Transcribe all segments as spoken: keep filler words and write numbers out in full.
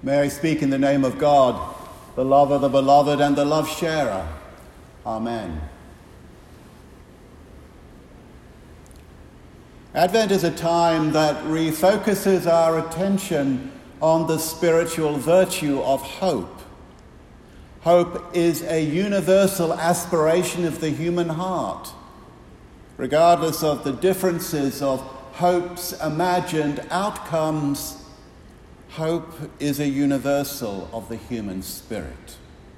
May I speak in the name of God, the lover, the beloved, and the love sharer. Amen. Advent is a time that refocuses our attention on the spiritual virtue of hope. Hope is a universal aspiration of the human heart. Regardless of the differences of hope's imagined outcomes, hope is a universal of the human spirit.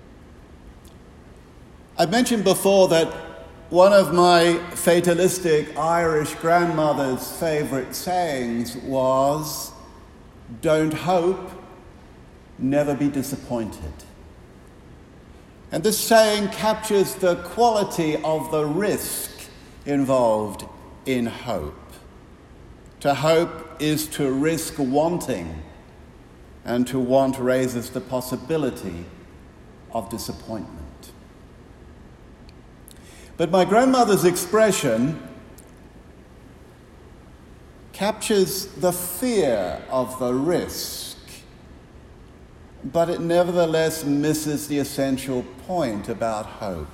I mentioned before that one of my fatalistic Irish grandmother's favourite sayings was, "Don't hope, never be disappointed." And this saying captures the quality of the risk involved in hope. To hope is to risk wanting, and to want raises the possibility of disappointment. But my grandmother's expression captures the fear of the risk, but it nevertheless misses the essential point about hope.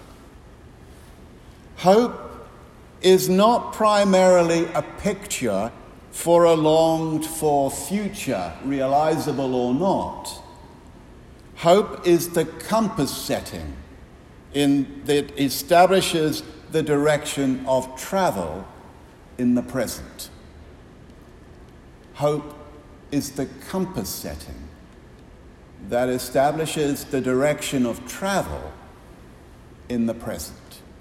Hope is not primarily a picture for a longed-for future, realizable or not. Hope is the compass setting in that establishes the direction of travel in the present. Hope is the compass setting that establishes the direction of travel in the present.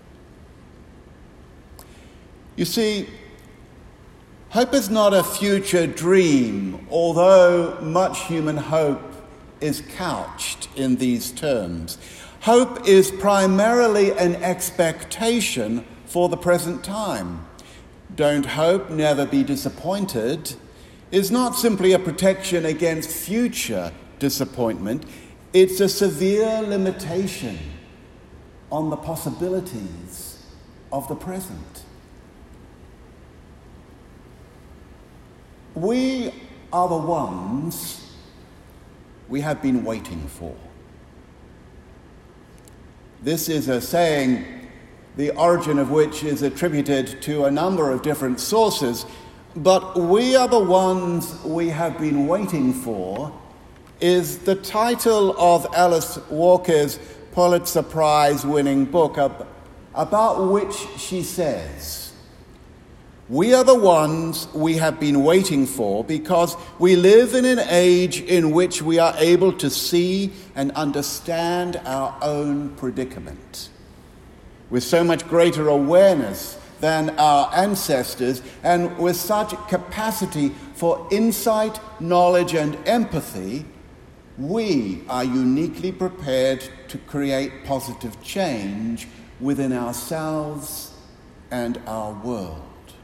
You see, hope is not a future dream, although much human hope is couched in these terms. Hope is primarily an expectation for the present time. Don't hope, never be disappointed is not simply a protection against future disappointment. It's a severe limitation on the possibilities of the present. We are the ones we have been waiting for. This is a saying, the origin of which is attributed to a number of different sources, but "we are the ones we have been waiting for" is the title of Alice Walker's Pulitzer Prize-winning book, about which she says, "We are the ones we have been waiting for because we live in an age in which we are able to see and understand our own predicament. With so much greater awareness than our ancestors, and with such capacity for insight, knowledge, and empathy, we are uniquely prepared to create positive change within ourselves and our world."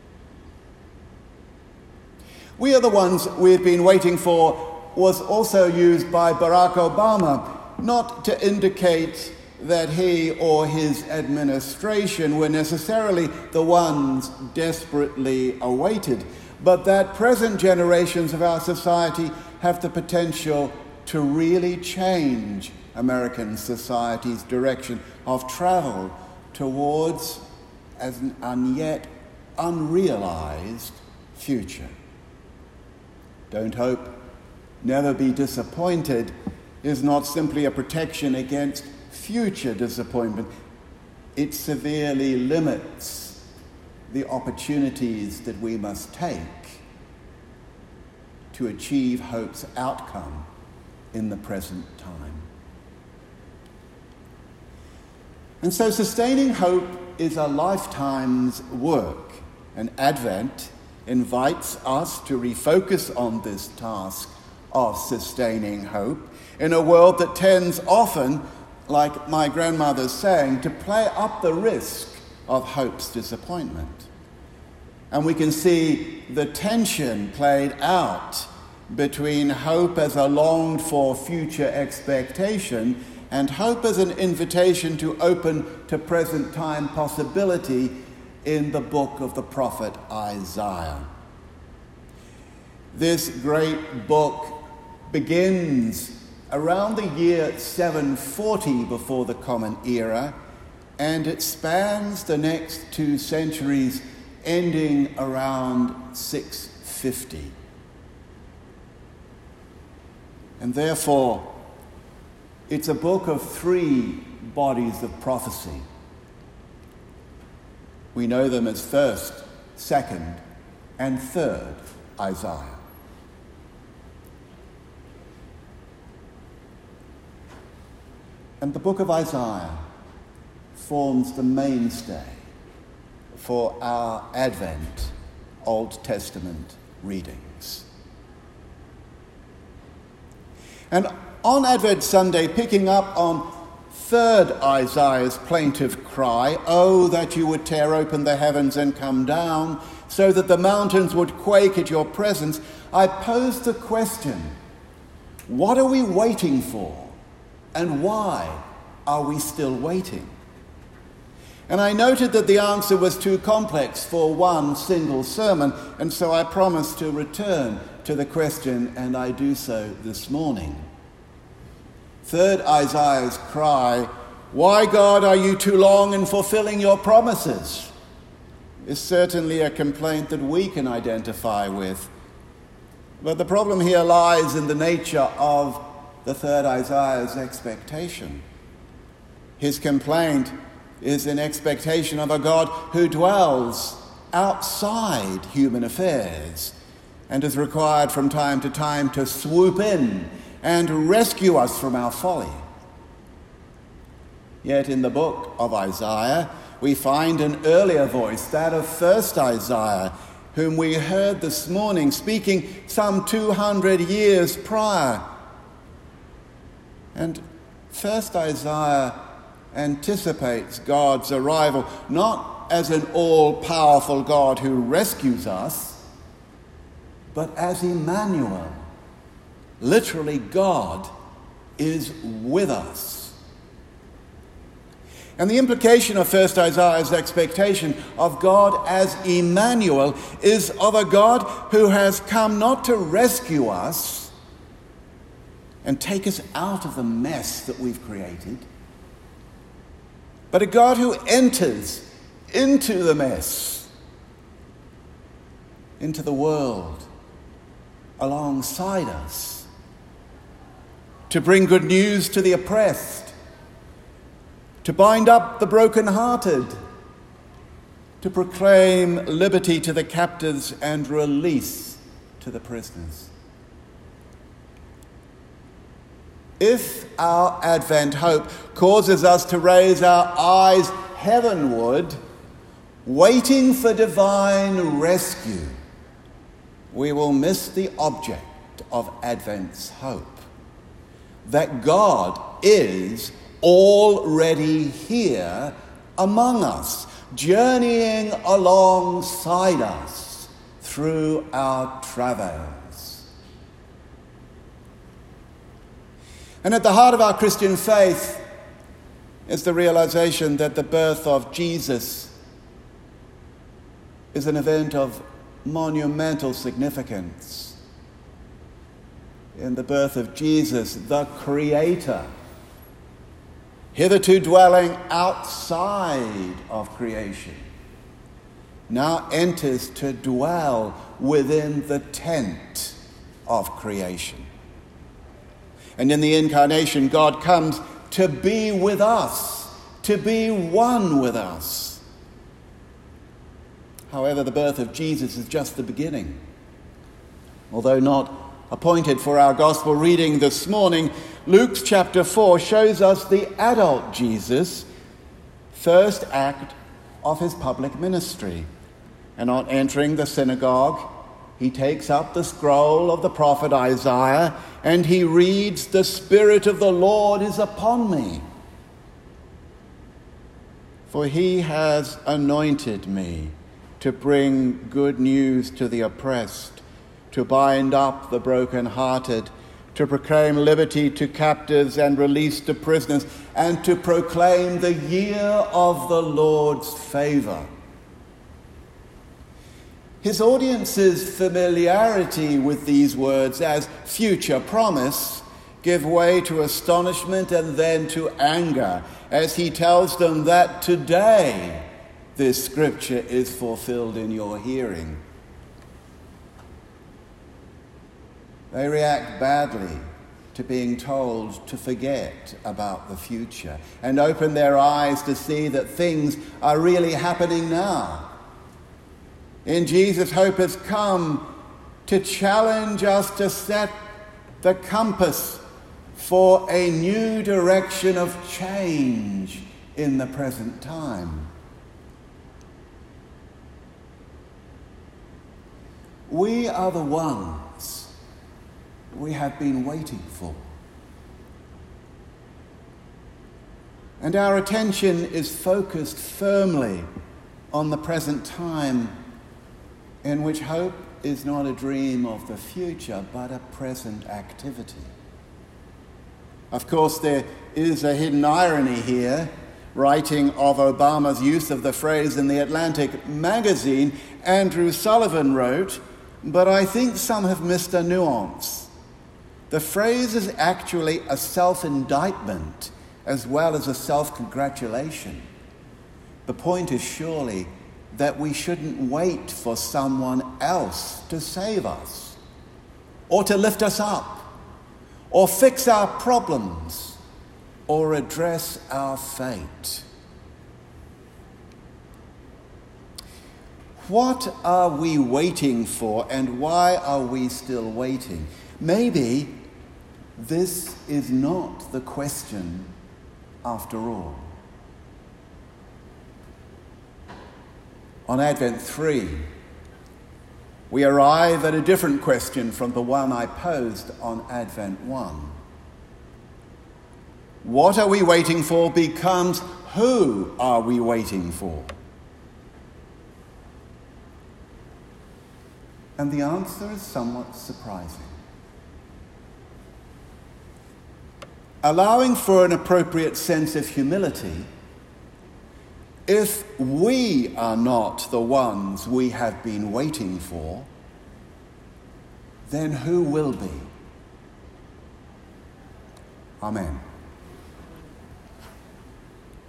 "We are the ones we've been waiting for" was also used by Barack Obama, not to indicate that he or his administration were necessarily the ones desperately awaited, but that present generations of our society have the potential to really change American society's direction of travel towards an yet unrealized future. Don't hope, never be disappointed is not simply a protection against future disappointment. It severely limits the opportunities that we must take to achieve hope's outcome in the present time. And so sustaining hope is a lifetime's work, and Advent invites us to refocus on this task of sustaining hope in a world that tends often, like my grandmother's saying, to play up the risk of hope's disappointment. And we can see the tension played out between hope as a longed-for future expectation and hope as an invitation to open to present-time possibility in the book of the prophet Isaiah. This great book begins around the year seven forty before the Common Era, and it spans the next two centuries, ending around six fifty. And therefore, it's a book of three bodies of prophecy. We know them as first, second, and third Isaiah. And the book of Isaiah forms the mainstay for our Advent Old Testament readings. And on Advent Sunday, picking up on third Isaiah's plaintive cry, "Oh, that you would tear open the heavens and come down, so that the mountains would quake at your presence," I pose the question, what are we waiting for? And why are we still waiting? And I noted that the answer was too complex for one single sermon, and so I promised to return to the question, and I do so this morning. Third Isaiah's cry, "Why, God, are you too long in fulfilling your promises?" is certainly a complaint that we can identify with. But the problem here lies in the nature of the third Isaiah's expectation. His complaint is an expectation of a God who dwells outside human affairs and is required from time to time to swoop in and rescue us from our folly. Yet in the book of Isaiah, we find an earlier voice, that of first Isaiah, whom we heard this morning speaking some two hundred years prior. And first Isaiah anticipates God's arrival, not as an all-powerful God who rescues us, but as Emmanuel. Literally, God is with us. And the implication of first Isaiah's expectation of God as Emmanuel is of a God who has come not to rescue us and take us out of the mess that we've created, but a God who enters into the mess, into the world, alongside us, to bring good news to the oppressed, to bind up the brokenhearted, to proclaim liberty to the captives and release to the prisoners. If our Advent hope causes us to raise our eyes heavenward, waiting for divine rescue, we will miss the object of Advent's hope, that God is already here among us, journeying alongside us through our travails. And at the heart of our Christian faith is the realization that the birth of Jesus is an event of monumental significance. In the birth of Jesus, the Creator, hitherto dwelling outside of creation, now enters to dwell within the tent of creation. And in the incarnation, God comes to be with us, to be one with us. However, the birth of Jesus is just the beginning. Although not appointed for our gospel reading this morning, Luke's chapter four shows us the adult Jesus, first act of his public ministry. And on entering the synagogue, he takes up the scroll of the prophet Isaiah and he reads, "The Spirit of the Lord is upon me, for he has anointed me to bring good news to the oppressed, to bind up the brokenhearted, to proclaim liberty to captives and release to prisoners, and to proclaim the year of the Lord's favor." His audience's familiarity with these words as future promise give way to astonishment and then to anger as he tells them that today this scripture is fulfilled in your hearing. They react badly to being told to forget about the future and open their eyes to see that things are really happening now. In Jesus, hope has come to challenge us to set the compass for a new direction of change in the present time. We are the ones we have been waiting for. And our attention is focused firmly on the present time, in which hope is not a dream of the future, but a present activity. Of course, there is a hidden irony here. Writing of Obama's use of the phrase in the Atlantic magazine, Andrew Sullivan wrote, "But I think some have missed a nuance. The phrase is actually a self-indictment as well as a self-congratulation. The point is surely that we shouldn't wait for someone else to save us, or to lift us up, or fix our problems, or address our fate." What are we waiting for, and why are we still waiting? Maybe this is not the question after all. On Advent three, we arrive at a different question from the one I posed on Advent one. What are we waiting for becomes who are we waiting for? And the answer is somewhat surprising. Allowing for an appropriate sense of humility, if we are not the ones we have been waiting for, then who will be? Amen.